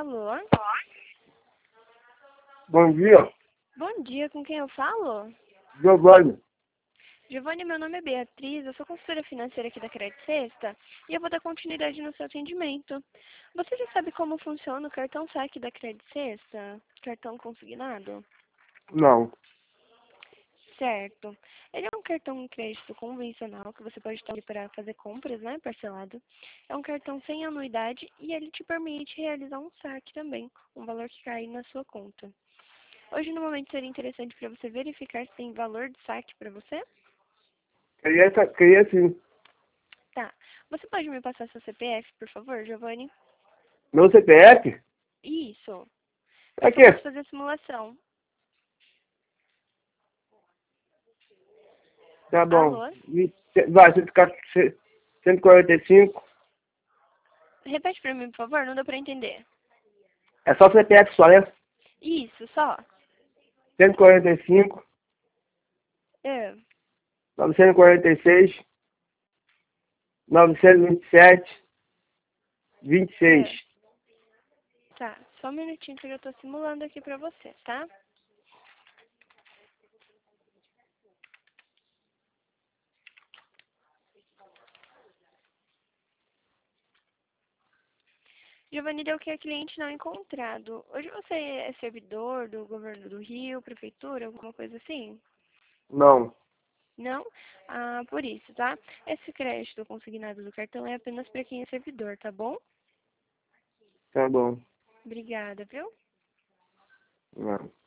Alô? Bom dia, Bom dia, com quem eu falo? Giovanni. Giovanni, meu nome é Beatriz, eu sou consultora financeira aqui da Credit Sexta e eu vou dar continuidade no seu atendimento. Você já sabe como funciona o cartão saque da Credit Sexta? Cartão consignado? Não, Certo. Ele é um cartão de crédito convencional que você pode estar para fazer compras, né, parcelado. É um cartão sem anuidade e ele te permite realizar um saque também, um valor que cai na sua conta. Hoje, no momento, seria interessante para você verificar se tem valor de saque para você? queria sim. Tá. Você pode me passar seu CPF, por favor, Giovanni? Meu CPF? Isso. Para É que eu possa que? fazer a simulação. Tá bom. Alô? Vai, 145. Repete para mim, por favor, não deu para entender. É só CPF só, né? Isso, só. 145, É. 946, 927, 26. É. Tá. Só um minutinho que eu já tô simulando aqui para você, tá? Giovanni, deu que é cliente não encontrado. Hoje você é servidor do governo do Rio, prefeitura, alguma coisa assim? Não, Não? Ah, por isso, tá? Esse crédito consignado do cartão é apenas para quem é servidor, tá bom? tá bom. Obrigada, viu? Não.